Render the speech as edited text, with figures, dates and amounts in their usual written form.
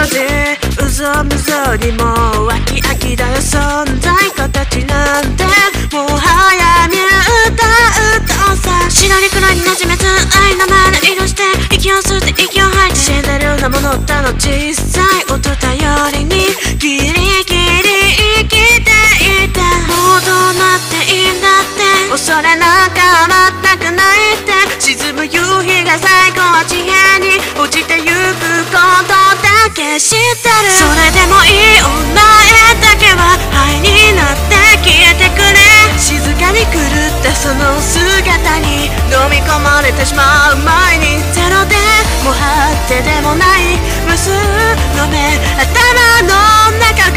でうぞむぞにも湧き飽きだよ存在形なんてもはやミュータントさしなりくらいに馴染めず愛のまま移動して息を吸って息を吐いて死んでるようなものだの小さい音頼りにギリギリ生きていたもうどうなっていいんだって恐れなんか全くないって沈む夕日が最後は地平に落ちてゆくことだけ知ってるそれでもいいお前だけは灰になって消えてくれ静かに狂ったその姿に飲み込まれてしまう前にゼロでも8手でもない無数の目頭の中